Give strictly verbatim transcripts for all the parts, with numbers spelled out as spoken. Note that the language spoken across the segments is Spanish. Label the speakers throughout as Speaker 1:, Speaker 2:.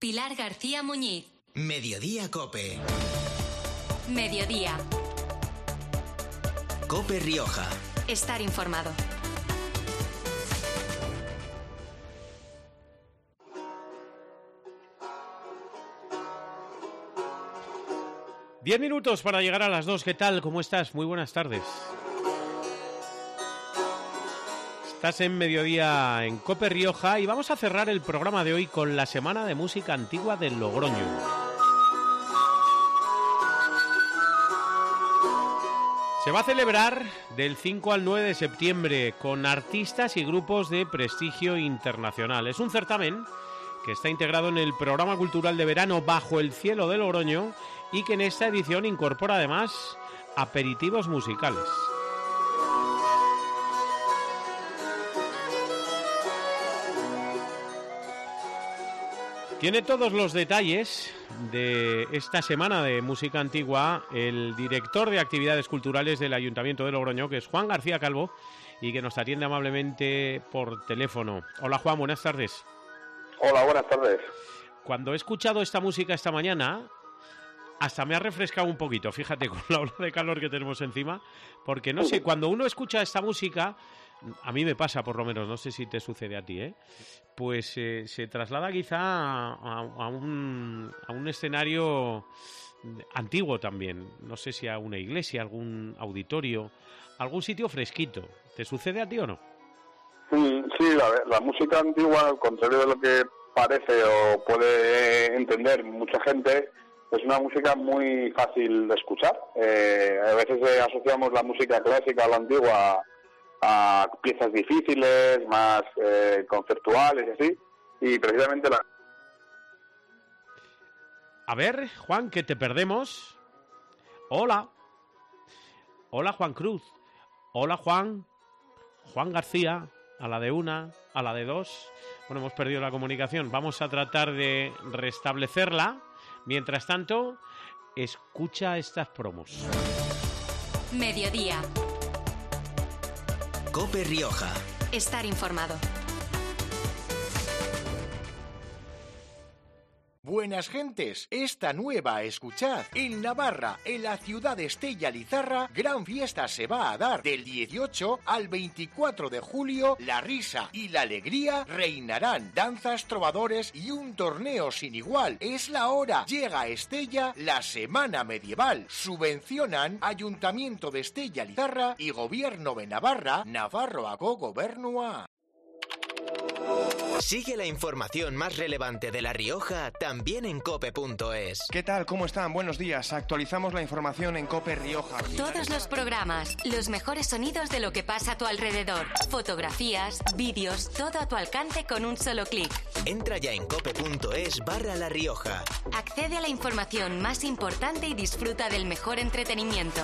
Speaker 1: Pilar García Muñiz.
Speaker 2: Mediodía Cope.
Speaker 1: Mediodía.
Speaker 2: Cope Rioja.
Speaker 1: Estar informado.
Speaker 3: Diez minutos para llegar a las dos. ¿Qué tal? ¿Cómo estás? Muy buenas tardes. Estás en Mediodía en Cope Rioja y vamos a cerrar el programa de hoy con la Semana de Música Antigua del Logroño. Se va a celebrar del cinco al nueve de septiembre con artistas y grupos de prestigio internacional. Es un certamen que está integrado en el programa cultural de verano Bajo el Cielo de Logroño y que en esta edición incorpora además aperitivos musicales. Tiene todos los detalles de esta semana de música antigua el director de actividades culturales del Ayuntamiento de Logroño, que es Juan García Calvo, y que nos atiende amablemente por teléfono. Hola Juan, buenas tardes.
Speaker 4: Hola, buenas tardes.
Speaker 3: Cuando he escuchado esta música esta mañana, hasta me ha refrescado un poquito, fíjate, con la ola de calor que tenemos encima, porque no sé, cuando uno escucha esta música, a mí me pasa por lo menos, no sé si te sucede a ti, ¿eh? Pues eh, se traslada quizá a, a, a, un, a un escenario antiguo también, no sé si a una iglesia, algún auditorio, algún sitio fresquito. ¿Te sucede a ti o no?
Speaker 4: Sí, la, la música antigua, al contrario de lo que parece o puede entender mucha gente, es una música muy fácil de escuchar. Eh, a veces eh, asociamos la música clásica o la antigua a, a piezas difíciles, más eh, conceptuales y así, y precisamente la...
Speaker 3: A ver, Juan, que te perdemos. Hola. Hola, Juan Cruz. Hola, Juan. Juan García. A la de una, a la de dos. Bueno, hemos perdido la comunicación. Vamos a tratar de restablecerla. Mientras tanto, escucha estas promos.
Speaker 1: Mediodía.
Speaker 2: Cope Rioja.
Speaker 1: Estar informado.
Speaker 5: Buenas gentes, esta nueva escuchad. En Navarra, en la ciudad de Estella Lizarra, gran fiesta se va a dar. Del dieciocho al veinticuatro de julio, la risa y la alegría reinarán. Danzas, trovadores y un torneo sin igual. Es la hora. Llega a Estella la Semana Medieval. Subvencionan Ayuntamiento de Estella Lizarra y Gobierno de Navarra, Nafarroako Gobernua.
Speaker 2: Sigue la información más relevante de La Rioja también en cope punto es.
Speaker 6: ¿Qué tal? ¿Cómo están? Buenos días. Actualizamos la información en Cope Rioja.
Speaker 1: Todos los programas, los mejores sonidos de lo que pasa a tu alrededor. Fotografías, vídeos, todo a tu alcance con un solo clic.
Speaker 2: Entra ya en cope punto es barra La Rioja.
Speaker 1: Accede a la información más importante y disfruta del mejor entretenimiento.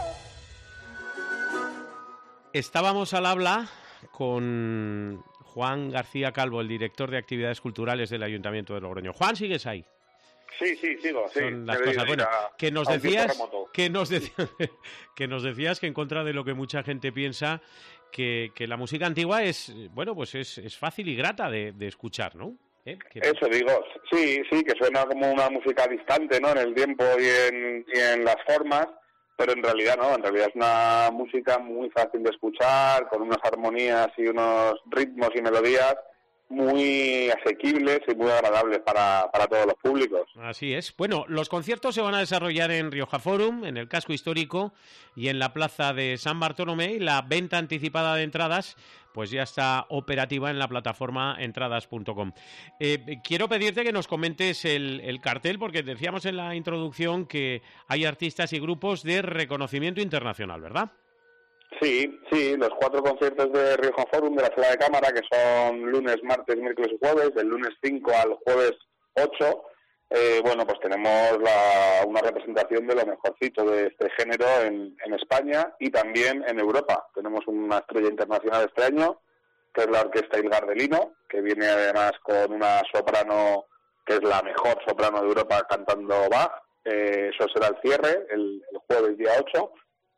Speaker 3: Estábamos al habla con Juan García Calvo, el director de actividades culturales del Ayuntamiento de Logroño. Juan, ¿sigues ahí?
Speaker 4: Sí, sí, sigo, sí.
Speaker 3: Son las cosas. Bueno, que nos decías que nos decías que nos decías que en contra de lo que mucha gente piensa, que, que la música antigua es, bueno, pues es, es fácil y grata de, de escuchar, ¿no? ¿Eh? Que...
Speaker 4: Eso digo, sí, sí, que suena como una música distante, ¿no? En el tiempo y en, y en las formas, pero en realidad no, en realidad es una música muy fácil de escuchar, con unas armonías y unos ritmos y melodías muy asequibles y muy agradables para, para todos los públicos.
Speaker 3: Así es. Bueno, los conciertos se van a desarrollar en Rioja Forum, en el casco histórico y en la plaza de San Bartolomé, y la venta anticipada de entradas pues ya está operativa en la plataforma entradas punto com. Eh, quiero pedirte que nos comentes el, el cartel, porque decíamos en la introducción que hay artistas y grupos de reconocimiento internacional, ¿verdad?
Speaker 4: Sí, sí, los cuatro conciertos de Rioja Forum de la Sala de Cámara, que son lunes, martes, miércoles y jueves, del lunes cinco al jueves ocho, eh, bueno, pues tenemos la, una representación de lo mejorcito de este género en, en España y también en Europa. Tenemos una estrella internacional este año, que es la Orquesta Il Gardelino, que viene además con una soprano que es la mejor soprano de Europa cantando Bach. Eh, eso será el cierre, el, el jueves día ocho.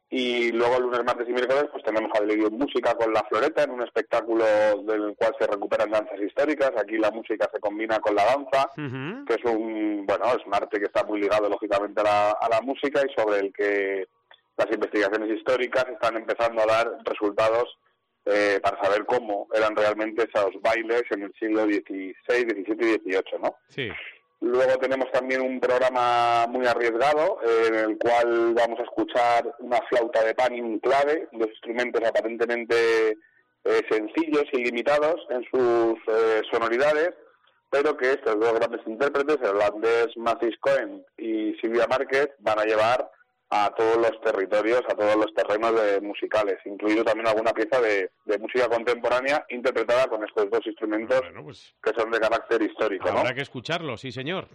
Speaker 4: Y luego lunes, martes y miércoles pues tenemos a Delirium Música con La Floreta, en un espectáculo del cual se recuperan danzas históricas. Aquí la música se combina con la danza, uh-huh. que es un bueno es un arte que está muy ligado lógicamente a la, a la música y sobre el que las investigaciones históricas están empezando a dar resultados eh, para saber cómo eran realmente esos bailes en el siglo dieciséis, diecisiete y dieciocho, ¿no?
Speaker 3: Sí.
Speaker 4: Luego tenemos también un programa muy arriesgado eh, en el cual vamos a escuchar una flauta de pan y un clave, dos instrumentos aparentemente eh, sencillos y limitados en sus eh, sonoridades, pero que estos dos grandes intérpretes, el holandés Mathis Cohen y Silvia Márquez, van a llevar a todos los territorios, a todos los terrenos de musicales, incluido también alguna pieza de, de música contemporánea interpretada con estos dos instrumentos bueno, pues, que son de carácter histórico.
Speaker 3: Habrá
Speaker 4: ¿no?
Speaker 3: que escucharlo, sí señor.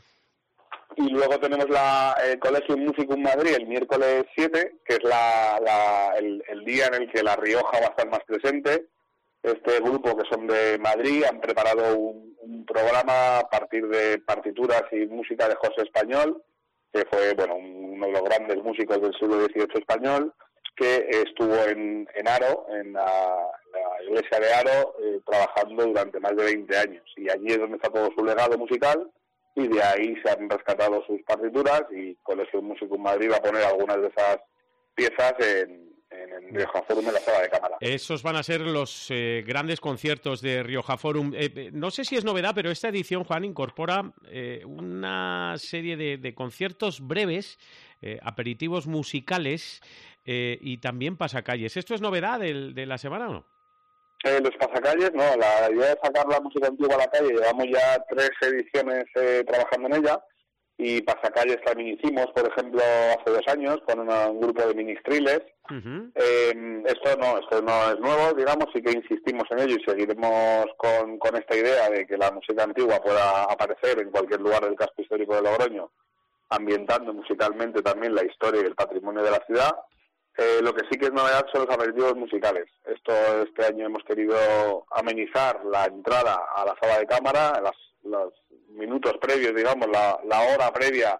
Speaker 4: Y luego tenemos la el Collegium Musicum Madrid el miércoles siete, que es la, la el, el día en el que La Rioja va a estar más presente. Este grupo, que son de Madrid, han preparado un, un programa a partir de partituras y música de José Español, que fue bueno uno de los grandes músicos del siglo dieciocho español, que estuvo en, en Haro, en la, la iglesia de Haro, eh, trabajando durante más de veinte años. Y allí es donde está todo su legado musical, y de ahí se han rescatado sus partituras, y Colegio Musicum Madrid va a poner algunas de esas piezas en, en, en Rioja Forum, en la sala de cámara.
Speaker 3: Esos van a ser los eh, grandes conciertos de Rioja Forum. Eh, no sé si es novedad, pero esta edición, Juan, incorpora eh, una serie de, de conciertos breves, eh, aperitivos musicales eh, y también pasacalles. ¿Esto es novedad de, de la semana o no?
Speaker 4: Eh, los pasacalles, no. La idea de sacar la música antigua a la calle, llevamos ya tres ediciones eh, trabajando en ella. Y pasacalles también hicimos, por ejemplo, hace dos años con una, un grupo de ministriles. Uh-huh. Eh, esto no esto no es nuevo, digamos, sí que insistimos en ello y seguiremos con, con esta idea de que la música antigua pueda aparecer en cualquier lugar del casco histórico de Logroño, ambientando musicalmente también la historia y el patrimonio de la ciudad. Eh, lo que sí que es novedad son los aperitivos musicales. Esto este año hemos querido amenizar la entrada a la sala de cámara, las, los minutos previos, digamos, la, la hora previa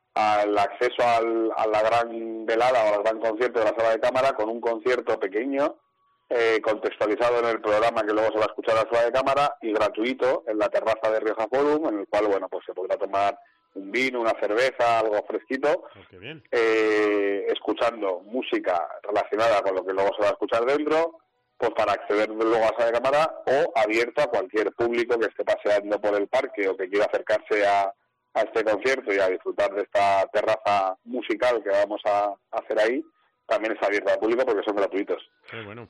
Speaker 4: al acceso al, a la gran velada o al gran concierto de la sala de cámara, con un concierto pequeño, eh, contextualizado en el programa que luego se va a escuchar a la sala de cámara, y gratuito en la terraza de Rioja Forum, en el cual, bueno, pues se podrá tomar un vino, una cerveza, algo fresquito,
Speaker 3: oh, bien.
Speaker 4: eh, escuchando música relacionada con lo que luego se va a escuchar dentro, pues para acceder luego a la sala de cámara, o abierto a cualquier público que esté paseando por el parque o que quiera acercarse a, a este concierto y a disfrutar de esta terraza musical que vamos a hacer ahí. También está abierta al público porque son gratuitos.
Speaker 3: Qué bueno.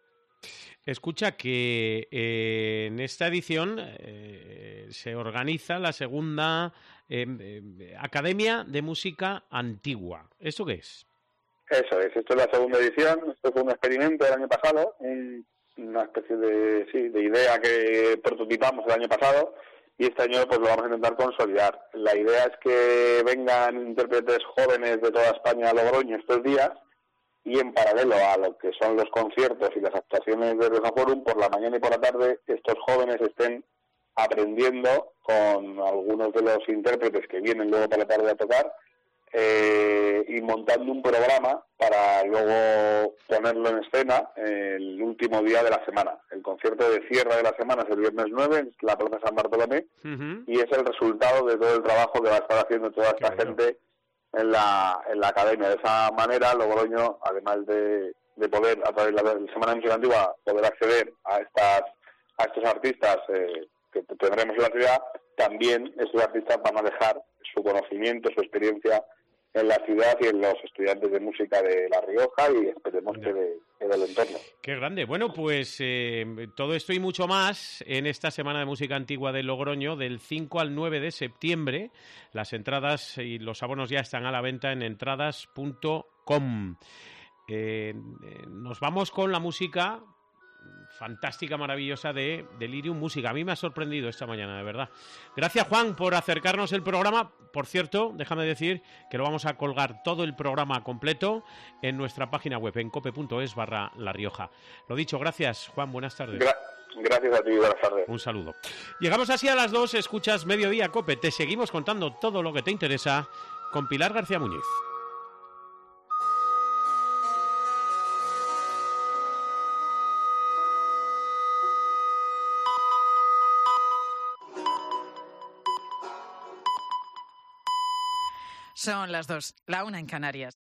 Speaker 3: Escucha que eh, en esta edición eh, se organiza la segunda eh, eh, Academia de Música Antigua. ¿Esto qué es?
Speaker 4: Eso es, esto es la segunda edición. Esto fue un experimento del año pasado, un, una especie de, sí, de idea que prototipamos el año pasado, y este año pues lo vamos a intentar consolidar. La idea es que vengan intérpretes jóvenes de toda España a Logroño estos días, y en paralelo a lo que son los conciertos y las actuaciones de Rioja Forum, por la mañana y por la tarde, estos jóvenes estén aprendiendo con algunos de los intérpretes que vienen luego por la tarde a tocar, eh, y montando un programa para luego ponerlo en escena el último día de la semana. El concierto de cierre de la semana es el viernes nueve en la Plaza San Bartolomé, uh-huh. y es el resultado de todo el trabajo que va a estar haciendo toda esta Qué gente bueno. en la en la academia. De esa manera, Logroño, además de, de poder, a través de la Semana de Música Antigua, poder acceder a estas a estos artistas eh, que tendremos en la ciudad, también estos artistas van a dejar su conocimiento, su experiencia en la ciudad y en los estudiantes de música de La Rioja, y esperemos que, de, que del entorno.
Speaker 3: Qué grande. Bueno, pues eh, todo esto y mucho más en esta Semana de Música Antigua de Logroño, del cinco al nueve de septiembre. Las entradas y los abonos ya están a la venta en entradas punto com. Eh, eh, nos vamos con la música fantástica, maravillosa de Delirium Música. A mí me ha sorprendido esta mañana, de verdad. Gracias, Juan, por acercarnos el programa. Por cierto, déjame decir que lo vamos a colgar todo el programa completo en nuestra página web, en cope.es barra La Rioja. Lo dicho, gracias, Juan, buenas tardes.
Speaker 4: Gra- gracias a ti, buenas tardes.
Speaker 3: Un saludo. Llegamos así a las dos, escuchas Mediodía Cope. Te seguimos contando todo lo que te interesa con Pilar García Muñiz.
Speaker 7: Son las dos, la una en Canarias.